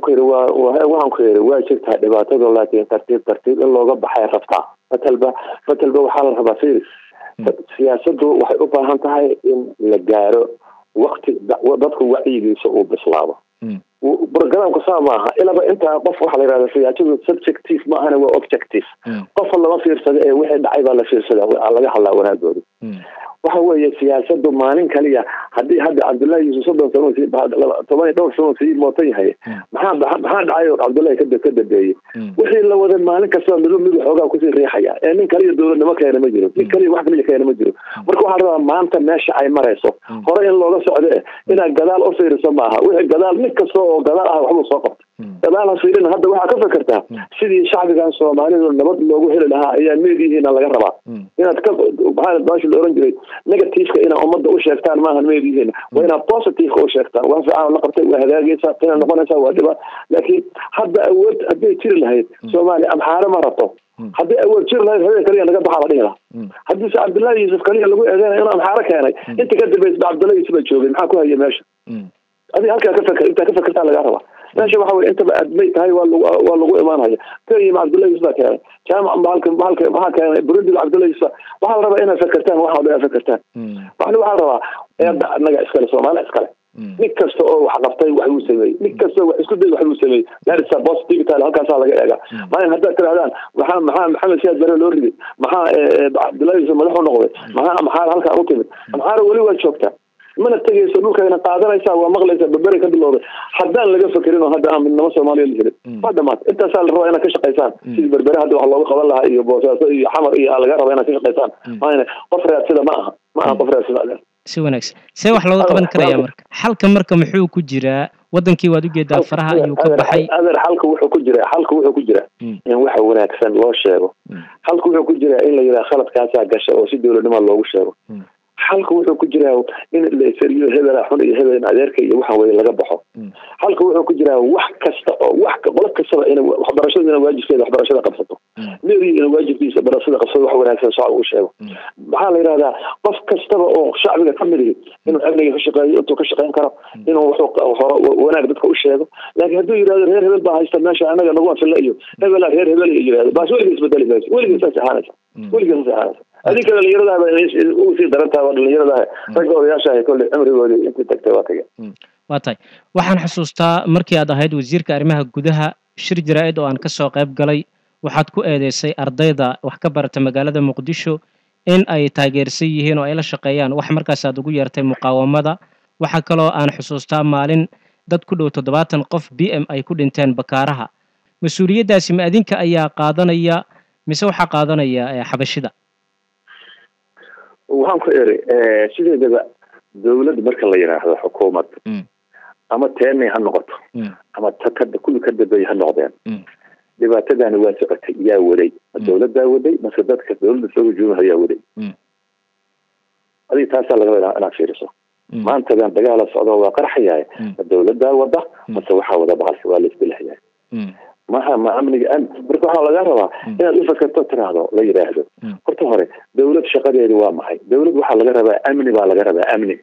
ku yiri waa jirtaa dhibaatada laakiin tartiib in looga baxay rabtaa fatalba waxa la rabaa siyaasaddu waxay u baahan tahay in la gaaro waqti dadku wacyigiisa uu bislaado برنامج كسامة إلا بأنت قف واحد على الرياضة subjective ما أنا objective قف الله ما في رسالة واحد عيب على في رسالة على جهة الله ونادوري وهو السياسة دمانين كليا هذا عبد الله يوسف صدق في بعد طبعا دور سنة في موطني هي محمد عيب عبد الله كده بيجي وحين لو هذا مالين كسر ملون حاجة كثير ريحة يعني كليا دور إنه ما كان مجرو كليا واحد من كان مجرو مركو هذا ما أنت ماشي عين مريسو هراء الله سعده إن الجدال أصير سماها والجدال نكسر وجدالها وحمل سقط جدالها صيرين هذا واحد كفكرتها سيدي شعب كان صومالي والنبض اللي وجه لها هي الميدي هنا اللي جربها هنا تكف بحال الباش الأورنجي نيجاتيف كأنه أمضى وشيكتان ما هالميدي هنا وهنا بوزيتيف وشيكتان وفعل لقبتين وهذا جيسا قلنا نقول نسوي هذا لكن هذا أول أبي تير لهاي صومالي أمحارة مرته هذا أول تير لهاي هذا كليه نقدر حاضرينها هذا عبد الله يوسف كليه اللي هو أنا أمحارة كاني أنت كده بس عبد الله يوسف تشوفي محاكوا هي ماشي هذه هلك كفكر أنت كفكرت على جربة ماشي بحاول أنت بيت هاي والله إيمان هاي كريم عبد الله يوسف كان بحال كان برد عبد الله يوسف بحال ربع أنا فكرتان وحاول فكرتان بحال ربع يبدأ نجا إسكال سوما لا إسكال نكسر أو حقفتي وحلو سمي نكسر وإسكال وحلو سمي لا لسه بوس تيجي تلا هلك صار لقى ما هذا كلام محمد سيد برا لوري مع عبد الله يوسف ملحون نقول مع هلك أوكي مع ولي وشوكته mana tegayso dhulkayna qaadanaysaa waa maqlaysaa berberi ka bilowday haddaan laga fakerin oo hadda aan midnimo soomaaliya la helin waa dhamaatay intaasaa la rabaa inaad ka shaqaysaan sidii berberi hadda wax looga qaban lahaa iyo boosaaso iyo xamar iyo laga raba inaad ka shaqaysaan maayna qof raadsida ma aha qof raadsida si wanaagsan see wax looga qaban karaya marka xalka marka muxuu ku jiraa wadankii waad u jeedaa faraha ayuu ka baxay adeer xalka wuxuu ku jiraa in wax wanaagsan loo sheego xalka wuxuu ku jiraa in la yiraahdo khaladkaasaa gasha oo si dawladnimo loogu sheego xalka wuxuu ku jiraa in la isariyo hebel xun iyo hebel adeerka iyo waxa weeye laga baxo xalka wuxuu ku jiraa wax kasta oo wax qolo kasta in waxbarashada waajibkeeda waxbarashada qabsato meeri in waajibkiisa barashada qabsato wax wanaagsan soo u sheego maxaa la yiraahdaa qof kasta oo shacbiga ka mid ah inuu amniga ka shaqeeyo intuu ka shaqeyn karo inuu wax wanaag dadka u sheego laakiin hadduu yiraahdo reer hebel baa haysta meesha anaga nagu anfilla iyo hebel reer hebel iyo yiraahdo baas weligiis bedeli mayso weligiis saxaanaysa هذيك اللي يرضى وفي درنتها اللي يرضى رجعوا يا شاهي كل عمري ودي انت تكتب واتجا waatay waxaan xusuustaa markii aad ahayd wasiirka arrimaha gudaha shir jaraa'id oo aan ka soo qayb galay waxaad ku eedeysay ardayda wax ka barata magaalada Muqdisho in ay taageersan yihiin oo ay la shaqeeyaan wax markaas aad ugu yeertay muqaawamada waxa kale oo aan xusuustaa maalin dad ku dhow 70 qof BM ay ku dhinteen Bakaaraha mas'uuliyadaasi ma adinka ayaa qaadanaya mise waxa qaadanaya xabashida waxaan ku eri sideedaba dawlad marka la yiraahdo xukuumad ama teenay ha noqoto ama takada kullu ka dabay ha noqdeen dhibaatadana waa socotay yaa waday dawladda waday marka dadka dawladda soo juumaha yaa waday adii taas laga wadaa ana fiiriso maanta baan dagaal socdo waa qarxayay dawladda wada mase waxa wada baqalka waa la isbilahay ما أمني أن بركوها على جربها إن الإفكار تتراضى لا يراهدوا قلت هري دولة شقة دوام معي دولة وحال جربها أمني وعلى جربها أمني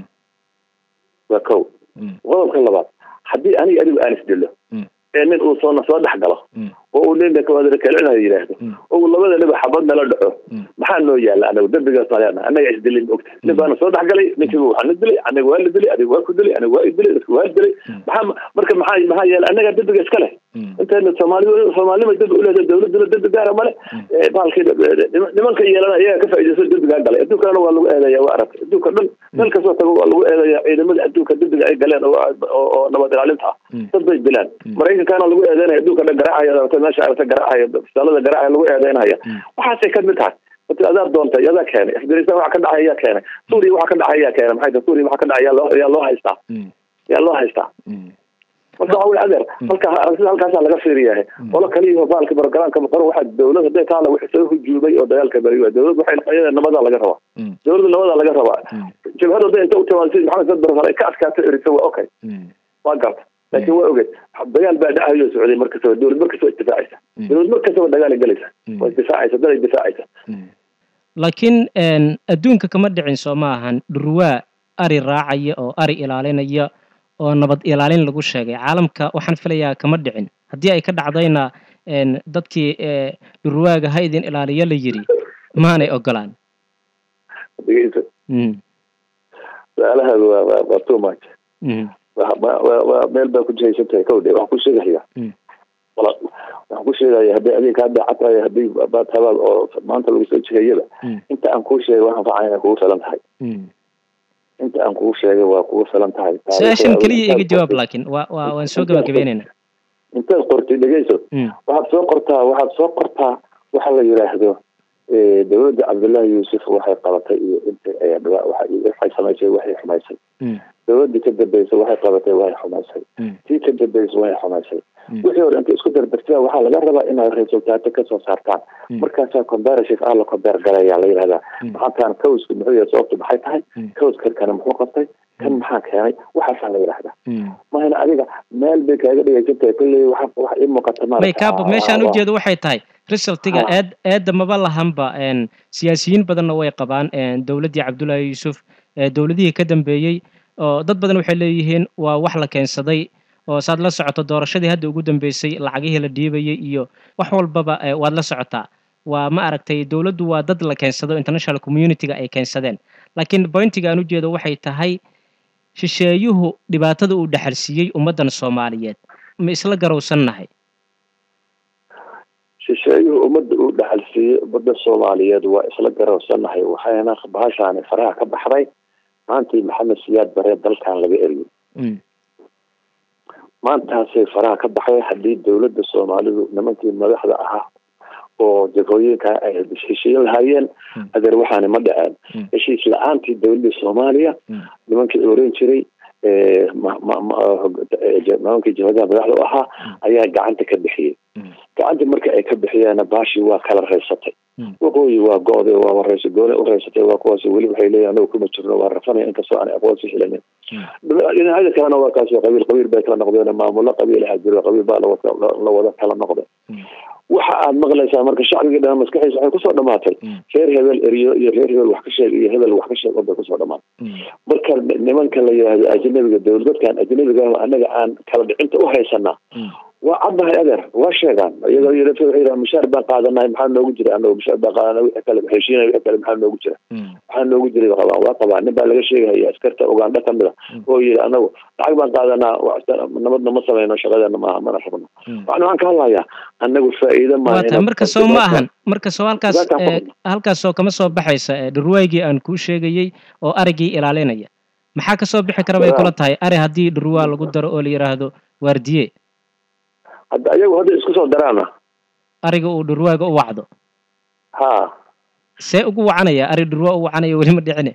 وكو والله كل بعض حدي أنا أدي أنس دله إن الأوصان صادح دله وأقول لك هذا الكلام هذا يراهدوا والله بدل نبى حبضنا لا دعوه محل يلا أنا ودب جالس أنا يعيش دلي وقت نبى أنا صادح قالي نكبوا عن دلي أنا والد دلي أنا واكد دلي أنا وايد دلي والد دلي مركب محل يلا أنا قاعد دب جالس كله أنت الصومالي ما تقول هذا الدولة دولة دار ماله بالكده لمن كي يلا هي كيف إذا صرت دب قال لي أدوك أنا والله هذا يا وعرف أدوك من كسرت والله هذا يا إذا ما أدوك دب قال أنا نبض علمتها تضيج بلاد مريض كان الله هذا أدوك أنا جراحة يا تماشى على جراحة سالة جراحة الله هذا هي وحاسة كذبتها قلت أذاب دونتا يا كان إحدى واحد كان عيا كان سوري واحد كان عيا كان محيط سوري واحد كان عيا الله هيستا يا الله هيستا وضعوا العذر halkaas laga fiiriyaa wala kaliya baalka bargaraanka maqor waxa dawladda haday taala wixii soo hujubay oo dagaalka bariyo dawladda waxay qayada nabada laga rabaa dawladda laga rabaa jabhada haday inta u tawaasay maxamed barfar ay ka askaato irisa waa okay waa garta laakiin waa ogeed dagaal baa dhacayo socday markasta dawladda markasta istifaaciisa dawladda markasta dagaal galaysa waa istifaaciisa dad istifaaciisa laakiin adduunka kama dhicin Soomaalihan dhurwaa ari raacaya oo ari ilaalinaya oo nabad ilaalin lagu sheegay caalamka waxaan filayaa kama dhicin hadii ay ka dhacdayna dadkii dhurwaaga haydin ilaaliyo la yiri maanay ogolaan su'aalaha waa too much waa meel baa ku jeesatay kowdee wax ku sheegaya waxaan ku sheegaya haddii adiga ka dhacatay haddii baad tabaad oo maanta lagu soo jeeyada inta aan ku sheegay waxaan faacayna kugu filan tahay inta aan kugu sheegay waa kugu filan tahay session kaliya iga jawaab laakiin waan soo gabagabeynayna inta qortay dhageyso waxaad soo qortaa waxa la yiraahdo dawladda Cabdullaahi Yuusuf waxay qabatay iyo inta ay waxay samaysay waxay xumaysay dawladda ka dambeysay waxay qabatay waxay xumaysay tii ka dambeysay waxay xumaysay wixii hore inta isku dardartaa waxaa laga rabaa in ay resultaate ka soo saartaan markaas comparative ah la compare garaya la yiraahdaa maxaan kawsku muxuu yahay sababtu maxay tahay kawska kana muxuu qabtay kan maxaa keenay waxaas la yiraahdaa ma hana adiga meel bay kaaga dhigaysan kulli wax in muuqata ma makeup meeshaan u jeedo waxay tahay resultiga aad maba lahanba siyaasiyiin badanna way qabaan dawladii Cabdullaahi Yuusuf dawladihii ka dambeeyay oo dad badan waxay leeyihiin waa wax la keensaday oo saad la socoto doorashadii hadda ugu dambeysay lacagihii la dhiibayay iyo wax walbaba waad la socotaa waa ma aragtay dawladdu waa dad la keensado international community-ga ay keensadeen laakiin pointiga aan u jeedo waxay tahay shisheeyuhu dhibaatada uu dhaxalsiiyay ummadan Soomaaliyeed ma isla garowsanahay shisheeyuhu ummadda uu dhaxalsiiyay ummadda Soomaaliyeed waa isla garowsanahay waxayna bahashaan faraha ka baxday maantii maxamed siyaad bare dalkan laga eriyo maantaasay faraha ka baxay haddii dowladda soomaalidu nimankii madaxda ahaa oo jagooyinka ay heshiisyo lahaayeen adeer waxaana ma dhaceen heshiis la-aantii dowladda soomaaliya nimankii oran jiray nimankii jabhadaha madaxda u ahaa ayaa gacanta ka bixiyey gacanta marka ay ka bixiyeenna baashii waa kala raysatay waqooyi waa go-day waa wareysa gooni u reysatay waa kuwaas weli waxay leeyihin anagu kuma jirno waa rafanaya inkastoo aan aqoonsi helanin dhinacyada kalena waa kaas qabiil bay kala noqdeen maamulo qabiilaha jiro qabiil baa la wada kala noqday waxa aad maqlaysaa marka shacbiga dhan maskaxiisa waxay kusoo dhamaatay reer hebel eriyo iyo reer hebel wax ka sheeg iyo hebel wax ka sheeg oo kusoo dhamaatay marka nimanka la yiraahdo ajnabiga dowladkan ajnabiga anaga aan kala dhicinta u haysanaa waa caddahay adeer waa sheegaan iyadoo yidhaahdo mushaar baan qaadanay maxaa noogu jira anagu mushaar baan qaadanay wixii kale heshiinay wixii kale maxaa noogu jira waxaa noogu jiray waa qabaan nin baa laga sheegaya askarta Uganda ka mid ah oo yiri anagu lacag baan qaadanaa nabadna ma sameeyno shaqadeena mana rabno waxaan ka hadlayaa anagu faa'iido ma aha marka soo ma ahan marka soo halkaas soo kama soo baxaysa dhurwaagii aan ku sheegayay oo arigii ilaalinaya maxaa ka soo bixi kara bay kula tahay ari hadii dhurwaa lagu daro oo la yiraahdo waardiye hadda ayagu hadda isku soo daraana ariga uu dhurwaaga u wacdo see ugu wacanaya ari dhurwaa u wacanaya weli ma dhicine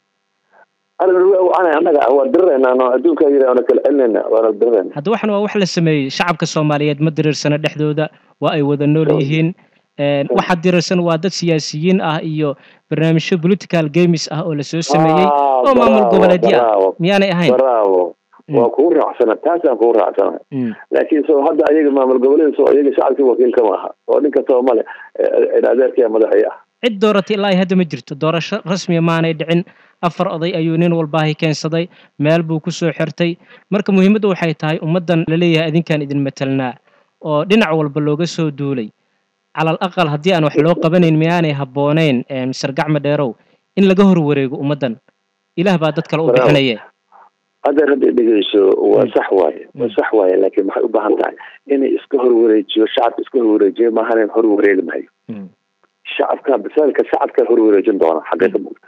ari dhurwaa u wacanaya annaga waa dirirayna adduunka yiraahdo kala celinayna waa dirirayna hadda waxan waa wax la sameeyay shacabka Soomaaliyeed ma diriirsana dhexdooda waa ay wada nool yihiin waxa diriirsan waa dad siyaasiyiin ah iyo barnaamijyo political games ah oo la soo sameeyay oo maamul goboleedyo miyaanay ahayn waa ku raacsana taasaan ku raacsana laakiin soo hadda ayaga maamul goboleed soo ayaga shacabka wakiil kama aha oo ninka Soomaali adeerkii madaxii ah cid dooratay ilaa hadda ma jirto doorasho rasmi ah maanay dhicin afar oday ayuu nin walba ay keensaday meel buu ku soo xirtay marka muhiimaddu waxay tahay ummadan la leeyahay idinkan idin metelnaa oo dhinac walba looga soo duulay calal aqal haddii aan wax loo qabanayn miyaanay habboonayn Mr. Gacmo Dheerow in laga hor wareego ummadan ilaah baa dad kale u bixinaya هذا رد دقيسو وصحواي وصحواي لكن ما يبغى هنتاع إني إسكهر وريجي والشعب إسكهر وريجي ما هنين هر وريج معي الشعب كان بسالك الشعب كان هر وريجين دونا حقيقة موجود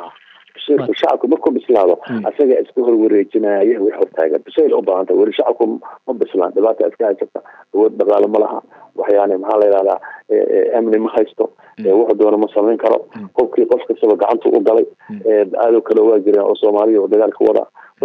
الشعب كم بسلاله أسجع إسكهر وريجنا يهوي حب تاجر بسال أبغى هنتاع والشعبكم ما بسلان دلوقتي أسكاي شفتا وبقال ملها وحياني محل على أمن ما خيستو واحد دونا مصلين كرو كوكي قفك سبق عنده وقالي قالوا كلوا واجرين أو Soomaali ودجال كورا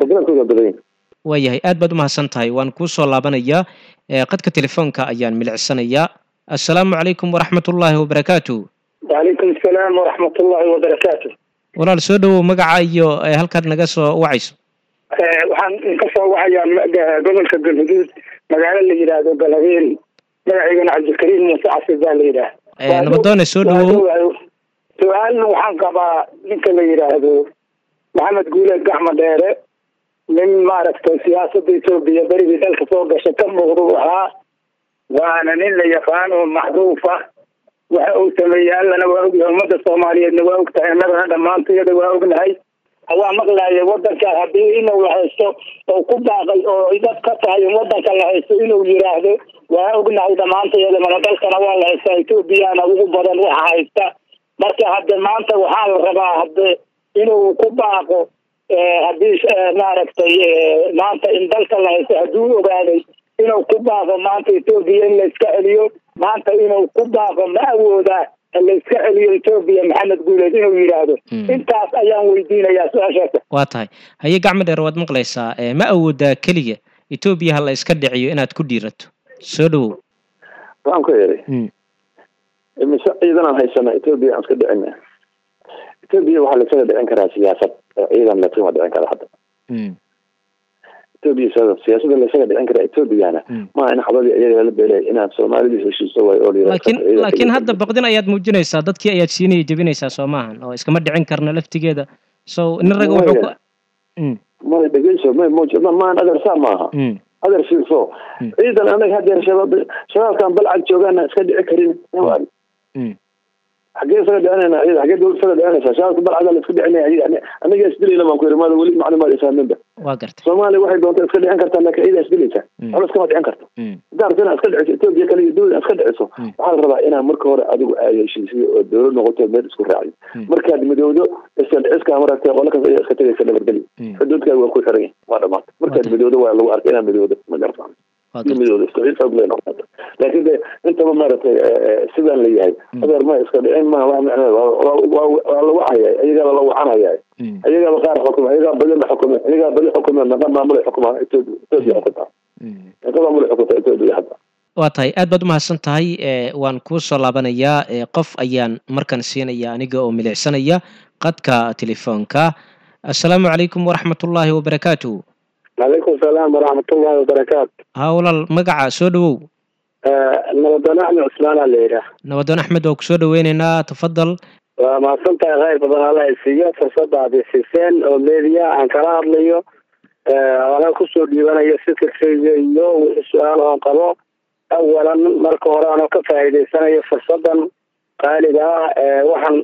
waayahay aad baad u mahadsan tahay waan kuu soo laabanayaa qadka telefoonka ayaan milicsanayaa assalaamu calaykum waraxmatullaahi wabarakaatuh وعليكم السلام ورحمة الله وبركاته walaal soo dhawow magaca iyo halkaad naga soo wacayso waxaan ka soo wacayaa gobolka Galgaduud magaalo la yiraahdo Galabeel magaceygana Cabdikariim Muuse Casir baa la yiraahdaa nabadoone soo dhawow su'aalna waxaan qabaa ninka la yiraahdo Maxamed Guule Gacmo Dheere من معرفة سياسة إثيوبيا بري ذلك فوق شكل موضوعها وأنا نلا يفعله محذوفة وأوتمي لنا وأوجه مدة الصومالية نواوك تعمل هذا ما أنت يدواوك هاي هو مغلا يودك هبي إنه وحسه أو كبا أو إذا قطع يودك الله يسوي إنه يراهده وأوجنا إذا ما أنت يد من ذلك نوال هسه إثيوبيا أنا وبدل وحايسته بس هذا ما أنت وحال ربا هذا إنه كبا haddii maaragtay maanta in dalka la haysto hadduu ogaaday inuu ku baaqo maanta Ethiopia in la iska celiyo maanta inuu ku baaqo ma awoodaa in la iska celiyo Ethiopia Maxamed Guuleed inuu yiraahdo intaas ayaan weydiinayaa su'aashaas waa tahay haye Gacmo Dheer waad maqlaysaa ma awoodaa kaliya Ethiopia hal iska dhiciyo inaad ku dhiirato soo dhawow waan ku yeeray ciidan haysana Ethiopia aan iska dhicinaa Ethiopia waxa la soo dhicin karaa siyaasad ciidan la soo dhicin karaa hadda Ethiopia siyaasadda la soo dhicin karaa Ethiopia ma in xabadii ayaga la beelay inaad Soomaalidu heshiiso way oo laakiin hadda baqdin ayaad muujinaysaa dadkii ayaad siinayay jabinaysaa Soomahan oo iskama dhicin karna laftigeeda so in raga wuxuu ku ma dhageyso ma muujina ma adar samaha adar fiiso ciidan anaga hadda shabaabkan balcad joogaana iska dhici karin حاجة سجد أنا حاجة دول سجد أنا شايف كبر على الفكرة أنا أنا جالس دليل لما كوري ماذا ولي معلومات إسلام ده Soomaaliya waxay doontaa iska dhicin kartaa laakiin ciidan isdilaysa culays kama dhicin karto daartana iska dhiciso Itoobiya kale iyo dowladda iska dhiciso waxaa la rabaa inaa marka hore adigu ay heshiisiyo oo dowlad noqoto meel isku raaciyo markaad midowdo iska dhiciska maragtay qolka iska tagaysa nabadgelyo xuduudkaaga waa ku xiran yahay waa dhamaatay markaad midowdo waa lagu arkay inaa midowdo ma gartaan midowdo iska xoog leh noqoto laakiin intaba maaragtay sidaan la yahay adeer ma iska dhicin ma wax macnaheedu waa lagu hayay ayaga la wacanaya ayaga qaar xukumo ayaga badan xukumo ayaga badan xukumo naqa maamul xukumo Itoobiya xukunta maamul xukunta Itoobiya hadda waa tahay aad baad u mahadsan tahay waan kuu soo laabanayaa qof ayaan markan siinaya aniga oo milicsanaya qadka telefoonka assalaamu calaykum waraxmatullaahi wabarakaatuh عليكم السلام ورحمة الله وبركاته. هؤلاء المقع سودو. نودون أحمد عثمان الليلة. نودون أحمد وكسودو ويننا تفضل. ما صنت غير بدل الله السياسة فرصة هذه السيسان أو ميديا عن قرار ليو. أنا كسر ديوانا يسكت شيء والسؤال عن قضاء. أولا مركورا أنا كفاية سنة فرصة قال إذا وحن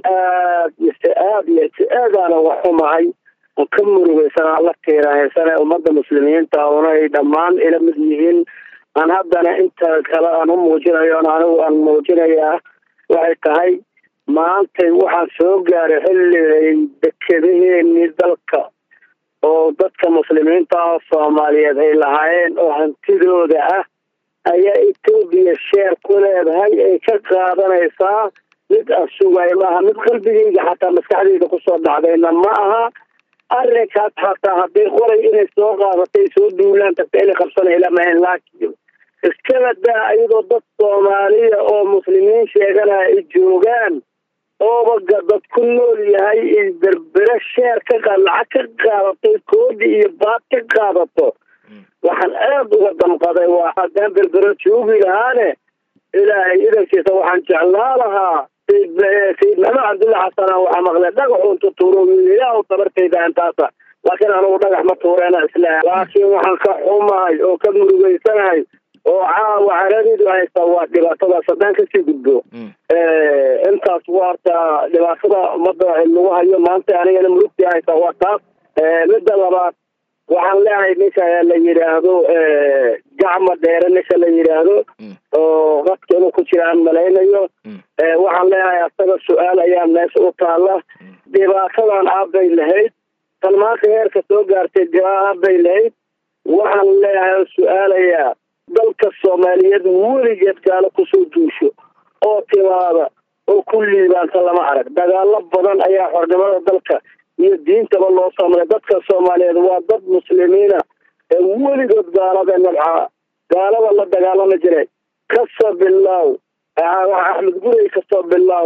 يستآب أنا وحو معي. وكمل ويسنا الله كيرا سنة أمد المسلمين تعاونا دمان إلى مدينين أنا هبدنا أنت كلا أنا موجنا يا أنا موجنا يا وعيتهاي ما أنت وحن سوق جارح اللي بكذه نزلك أو ضدك مسلمين تعاو صومالية ذي العين أو هنتدرو ده أي إثيوبيا الشير كل هاي كقاعدنا يسا نتأسوا إلها ندخل بيجي حتى مسكحدي تقصد بعدين معها أركات حتى هذي قري إن السوق هذي سود دولان تبتلي خمسة إلى ما هنلاك إسكبت ده أيضا ضد صومالية أو مسلمين شيئا الجوجان أو بقى ضد كله اللي هاي البربرة الشهر كقلعة كقارطة كودي يبات كقارطة وحن أبغى قدام قضاء واحد ده بربرة شوفي لهانه إلى شيء سوى حن جعلها لها سيدنا عبد الله حسن وعمغلة دقوا أنتوا تورون يا وصبرت إذا أنت أصلا لكن أنا وضع أحمد تورينا إسلام لكن وحن كحوماي أو كم رجيسناي أو وعربي دعاء سوات لباسة صدقان كسي قدو أنت أصوات لباسة مضى اللغة اليوم أنت يعني الملوك دعاء سوات مدى لباس وحن لاعي نشا اللي يراهدو جعمة دائرة نشا اللي يراهدو وغطك إنو كتيران ملايين waxaan leeyahay asaga su'aal ayaa meesha u taala dhibaatadan aabay lahayd talmaanka heerka soo gaartay aabay lahayd waxaan leeyahay su'aalayaa dalka Soomaaliyeed weligeed gaalo kusoo duusho oo timaada oo kulli baanta lama arag dagaalo badan ayaa xornimada dalka iyo diintaba loo sameeyay dadka Soomaaliyeed waa dad muslimiina ee weligood gaalada nabca gaalada la dagaalama jiray kasabillaw أحمد قولي كسب بالله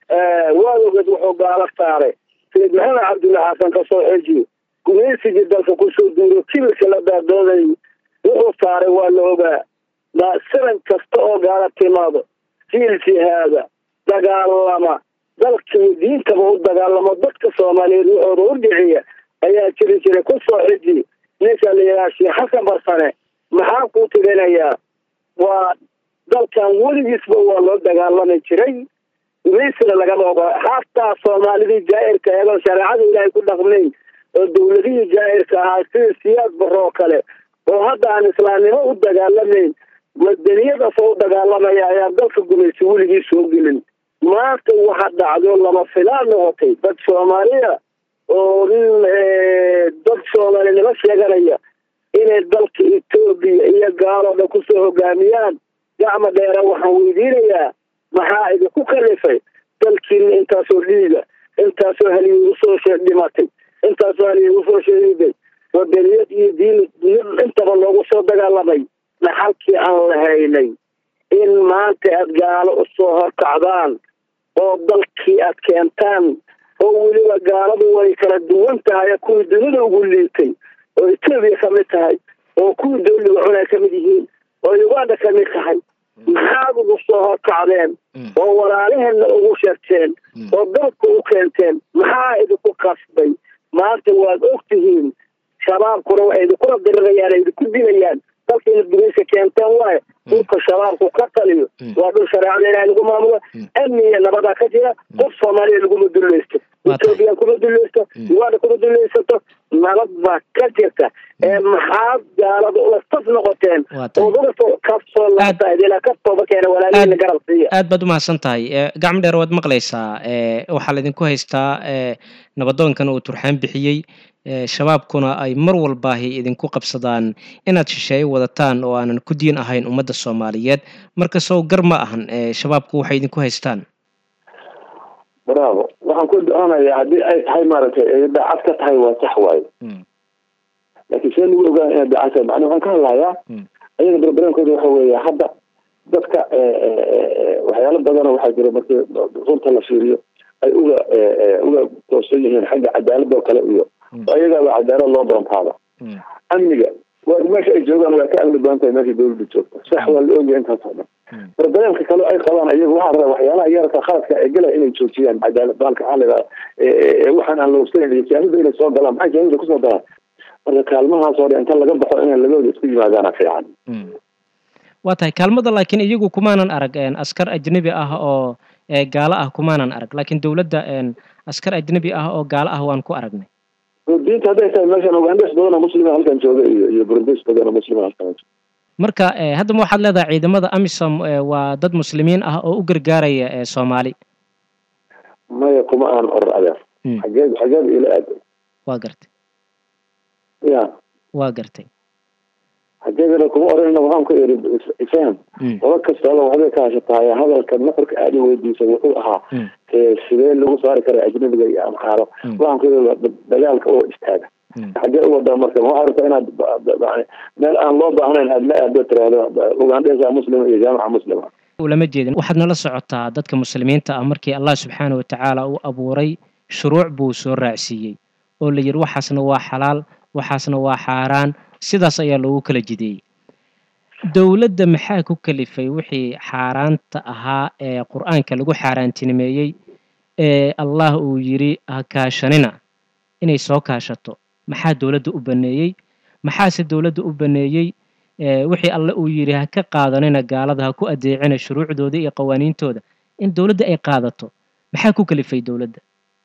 وقد وحق على الطاري سيد محمد عبد الله حسن كسر حجي قميسي جدا فكل شو دورو كيف كلا دولي وحق طاري واللوبة لا سرن كستوق على التماضي في هذا دقال لما ذلك دين تبعود دقال لما ضدك صومالي ورودعية أيها كري كل شو حجي نسأل لياشي حسن برسانة محاكو تغنيا dalkan weligiisba waa loo dagaalami jiray meesha laga moodo xataa Soomaalida jaa'irka ee shariicada Ilaahay ku dhaqmay oo dawladihii jaa'irka ah sida siyaad baro kale oo hadda aan islaamnimo u dagaalamayn madaniyada soo dagaalamaya ayaa dalka gumaysi weligiis soo gelin maanta waxa dhacdo lama filaan noqotay dad Soomaaliya oo dad Soomaaliya sheeganaya inay dalka Itoobiya iyo gaalada ku soo hogaamiyaan gacma dheera waxaan weydiinayaa maxaa idinku kalifay dalkiin intaasoo dhiiga intaasoo haliyay usoo dhimatay intaasoo haliyay usoo shahiiday wadaniyad iyo diin intaba loogu soo dagaalamay dhaxalkii aan lahaynay in maanta aad gaalo usoo horkacdaan oo dalkii aad keentaan oo weliba gaaladu way kala duwan tahay kuwii dunida ugu liitay oo Itoobiya ka mid tahay oo kuwii dowladda cunay ka mid yihiin oo Uganda ka mid tahay maxaad ugu soo horkacdeen oo walaalaheenna ugu sheegteen oo dalka u keenteen maxaa idinku qasbay maanta waad ogtihiin shabaabkuna waxay idinkula dirirayaan ay idinku dilayaan dalka inaad guraysa keenteen waaye dhulka shabaabku ka taliyo waa dhul shareecada Ilaahay lagu maamulo amniga nabadaa ka jira qof Soomaaliya laguma dulaysto etoobiya kuma dulaysto uganda kuma dulaysato nabad baa ka jirta maxaad gaalada ula saf noqoteen oo uga soo kasoo laabtayd ilaa ka tooba keena walaalihiina garab siiya aad baad umahadsan tahay gacmo dheer waad maqlaysaa waxaa laydinku haystaa nabadoonkan uu turxaan bixiyey shabaabkuna ay mar walbaahi idinku qabsadaan inaad shisheeye wadataan oo aanan ku diin ahayn ummadda soomaaliyeed marka sow gar ma ahan shabaabku waxay idinku haystaan bravo waxaan ku doonayaa haddii ay tahay maaragtay daacad ka tahay waa sax waayo laakiin see lagu ogaan inaad daacad tahay macnaa waxaan ka hadlayaa ayaga barbaraankooda waxa weeye hadda dadka waxyaalo badana waxaa jira markii runta la fiiriyo ay uga toosan yihiin xagga cadaalada oo kale iyo ayagaaba cadaalad loo doontaaba amniga waa meesha ay joogaan waa ka amni badan tahay meesha dawladda joogta sax waa la ogyahay intaas oo dhan barbareenka kale ay qabaan ayagu waxaa rabaa waxyaalaha yarka khaladka ay galaya inay joojiyaan cadaalad baalka xaliga waxaan aan la ogsayn iyo siyaasada inay soo galaan maxay siyaasada kusoo galaan marka kaalmahaas oo dhan inta laga baxo inay labadooda isku yimaadaana fiican waa tahay kaalmada laakiin iyagu kumaanan arag askar ajnabi ah oo gaalo ah kumaanan arag laakiin dawladda askar ajnabi ah oo gaalo ah waan ku aragnay diinta hadday tahay meeshan ugandes badana muslima halkan jooga iyo burundes badana muslima halkan marka haddaba waxaad leedahay ciidamada amisom waa dad muslimiin ah oo u gargaaraya soomaali maya kuma aan oran adeer xageed ila aad waa gartay ya waa gartay xageedana kuma oranina waxaan ku eri ifaham wada kastaba waxbay ka hashatahay hadalka nafarka aad u weydiisay wuxuu ahaa sidee lagu saari kara ajnabiga iyo amxaaro waxaan ku eri dagaalka oo istaaga xagee u wadaa marka waxaa rabta inaad meel aan loo baahnayn aad la aado tiraahdo ugandesa muslima iyo jaamaca muslima ulama jeedin waxaad nala socotaa dadka muslimiinta ah markii allah subxaana watacaala uu abuuray shuruuc buu soo raacsiiyey oo la yidhi waxaasna waa xalaal waxaasna waa xaaraan sidaas ayaa loogu kala jideeyey dowladda maxaa ku kalifay wixii xaaraanta ahaa ee qur-aanka lagu xaaraantinimeeyey ee allah uu yidhi ha kaashanina inay soo kaashato maxaa dowladda u baneeyey maxaase dowladda u baneeyey wixii alle uu yidhi ha ka qaadanina gaalada ha ku adeecina shuruucdooda iyo qawaaniintooda in dowladda ay qaadato maxaa ku kalifay dowladda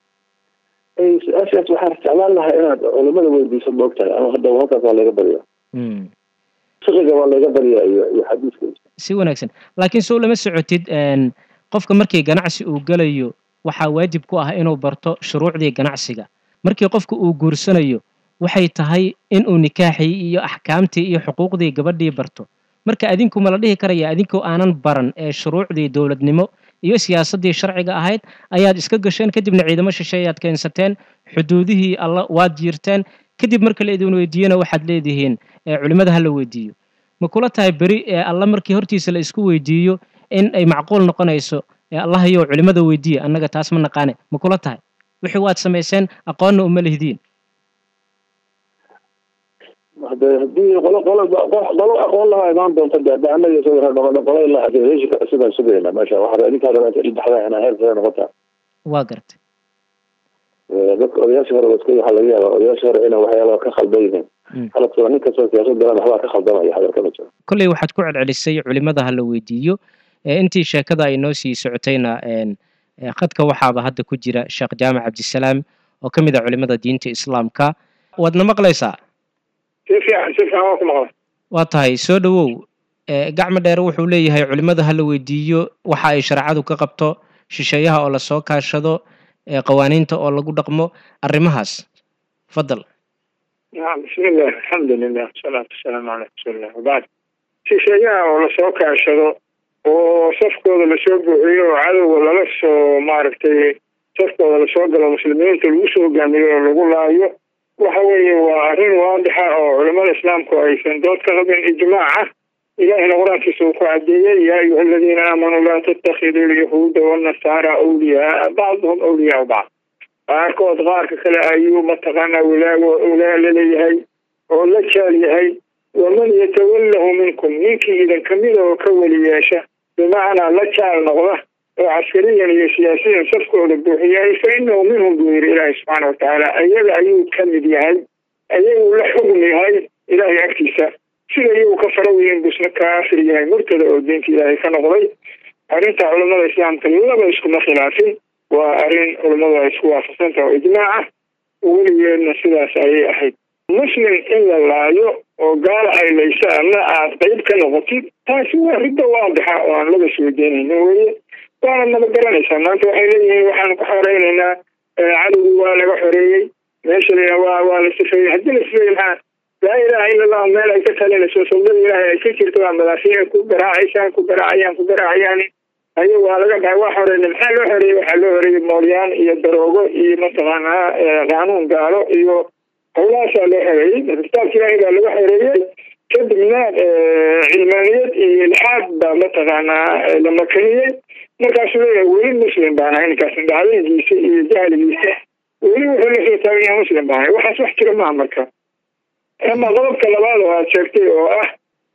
su-aashaas waxaan jeclaan lahaa inaad culimada weydiiso moogtahay ama hadda halkaas waa laga baryaa fiqiga waa laga baryaa iyo xadiiska si wanaagsan laakiin sow lama socotid qofka markii ganacsi uu galayo waxaa waajib ku ah inuu barto shuruucdii ganacsiga markii qofka uu guursanayo waxay tahay inuu nikaaxii iyo axkaamtii iyo xuquuqdii gabadhii barto marka adinku ma la dhihi karaya adinkoo aanan baran ee shuruucdii dowladnimo iyo siyaasaddii sharciga ahayd ayaad iska gasheen kadibna ciidamo shisheeyaad keensateen xuduudihii alla waad jiirteen kadib marka la idin weydiiyena waxaad leedihiin culimada ha la weydiiyo ma kula tahay beri alla markii hortiisa la isku weydiiyo in ay macquul noqonayso allah iyo culimada weydiiya annaga taas ma naqaane ma kula tahay wixii waad samayseen aqoonna uma lihdiin haddii qolo aqoon lahaa imaan doonta anaga ilaa sidaan sugayna meesha waxaa idinkaa rabaa inta dhexdaa inaa heer sare noqotaa waa gartay dadka odayaashii hore waxaa laga yaabaa odayaashii hore inay waxyaala ka khaldan yihiin haladkooda nin kastoo siyaasad galan waxbaa ka khaldamaya hadalka ma jiro kolley waxaad ku celcelisay culimada ha la weydiiyo intii sheekada ay noo sii socotayna khadka waxaaba hadda ku jira sheekh jaamac cabdisalaam oo ka mid ah culimada diinta islaamka waadna maqlaysaa si fiican waa ku maqlay waa tahay soo dhawow gacmo dheer wuxuu leeyahay culimada ha la weydiiyo waxa ay shareecadu ka qabto shisheeyaha oo lasoo kaashado qawaaniinta oo lagu dhaqmo arrimahaas fadal bismillah alxamdulilah wasalaatu wasalaamu calaa rasuulillah wabacd shisheeyaha oo lasoo kaashado oo safkooda lasoo buuxiyo oo cadowga lala soo maaragtay safkooda lasoo galo muslimiinta lagu soo hogaamiyo oo lagu laayo waxa weeye waa arrin waadixa oo culimada islaamku aysan dood ka qabin ijmaaca ilahina qur-aankiisa uu ku cadeeyey yaa ayuha aladiina aamanuu laa tattakhiduu alyahuuda waalnasaara awliyaaa bacduhum awliyaau bacd qaarkood qaarka kale ayuu mataqaanaa walaa laleeyahay oo la jaal yahay waman yatawallahu minkum ninkii idan kamida oo ka weli yeesha bimacnaa la jaal noqda oo caskariyan iyo siyaasiyan safkooda buuxiyay fa inahu minhum buu yidhi ilaahay subxaana watacaala ayaga ayuu ka mid yahay ayaguu la xugm yahay ilaahay agtiisa sida iyagu ka farawiyin busna kaafir yahay murtada oo diinta ilaahay ka noqday arrinta culamada islaamka laba iskuma khilaafin waa arrin culimmadu ay isku waafaqsan tahay oo ijmaac ah weligeedna sidaas ayay ahayd muslim in la laayo oo gaala ay laysa ama aad qayb ka noqotid taasi waa ridda waadixa oo aan laga soo deenayno weye waana naba garanaysaa maanta waxay leeyihiin waxaan ku xoreynaynaa cadowgii waa laga xoreeyey meesha waa la sifeeyey haddii la sifeeyey maxaa laa ilaaha ila allah meel ay ka talinayso soldada ilaahay ay ka jirto waa madaafiic ku garaacayaan ayo waa laga dhahay waa xoreeyey maxaa loo xoreeyey waxaa loo xoreeyey moolyaan iyo daroogo iyo mataqaanaa qaanuun gaalo iyo howlahaasaa loo xoreeyey kitaabka ilaahay baa laga xoreeyey kadibna cilmaaniyad iyo ilxaad baa mataqaanaa la makaniyey markaasuu leeyahay weli muslim baan ahay ninkaas dhacdadiisa iyo jahligiisa weli wuxuu la soo taagan yahay muslim baan ahay waxaas wax jira maaha marka ama qodobka labaad oo aad sheegtay oo ah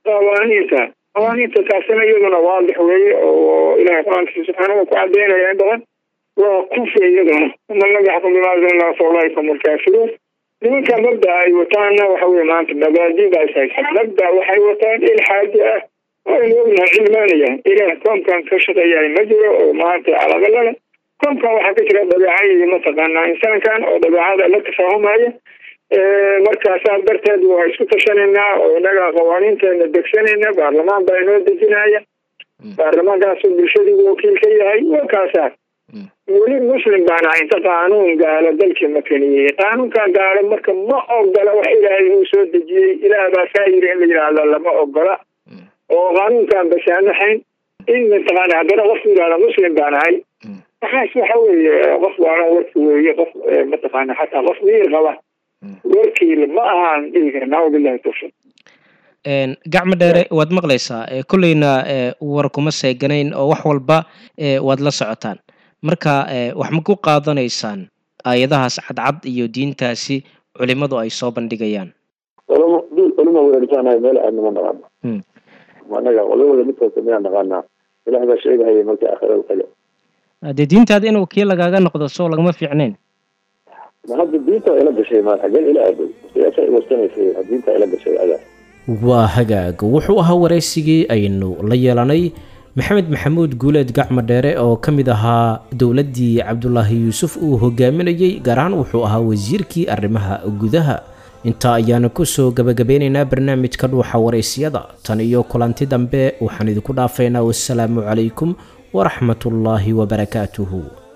qawaaniinta taasina iyaduna waadix weeye oo ilaahay qur-aankiisa subxaanahu ku cadeynaya in badan waa kufri iyaduna man lam yaxkum bimaa anzala fa ulaa'ika hum alkaafiruun nimanka mabda ay wataanna waxa weye maanta mabaadiida ay haysan mabda waxay wataan ilxaaji ah waynu ognahay cilmaanaya ilaah koomkan ka shaqeeyahay ma jiro oo maanta calaqala leh koomkan waxaa ka jira dabeecadii mataqaanaa insaankan oo dabeecada la tafaahumaya markaasaa darteed waa isku tashanaynaa oo inaga qawaaniinteena degsanayna baarlamaan baa inoo dejinaya baarlamaankaasoo bulshadiigu wakiil ka yahay waa kaasaa weli muslim baan ahay inta qaanuun gaalo dalkii makaniyey qaanuunkan gaalo marka ma ogola wax ilaahay uu soo dejiyey ilaah baa saa yiri in la yidhaahdo lama ogola oo qaanuunkan basaamaxayn in mataqaana haddana qofku yidhahda muslim baan ahay waxaas waxa weeye qof waana warki weeye qof mataqaana xataa qof miir qaba warkiil ma ahaan dhihi karnaa wabillahi tawfiiq gacmo dheere waad maqlaysaa kolleyna war kuma seeganayn oo wax walba waad la socotaan marka wax ma ku qaadanaysaan aayadahaas cadcad iyo diintaasi culimadu ay soo bandhigayaan culimo weerarsanay meel aan nama naqaano anaga walawada midkaas miyaan naqaanaa ilaah baa sheegahaya marka aakhirada kale dee diintaada inuu kii lagaaga noqdo soo lagama fiicnayn hadda diinta ila gashay ma xageen ila aaday siyaasa iwastanaysa diinta ila gashay ayaa waa hagaag wuxuu ahaa waraysigii aynu la yeelanay maxamed maxamuud guuleed gacmo dheere oo ka mid ahaa dowladdii cabdulaahi yuusuf uu hogaaminayey gaar ahaan wuxuu ahaa wasiirkii arrimaha gudaha intaa ayaanu kusoo gabagabeynaynaa barnaamijka dhuuxa waraysiyada tan iyo kulanti dambe waxaan idinku dhaafaynaa wassalaamu calaykum waraxmatullaahi wabarakaatuhu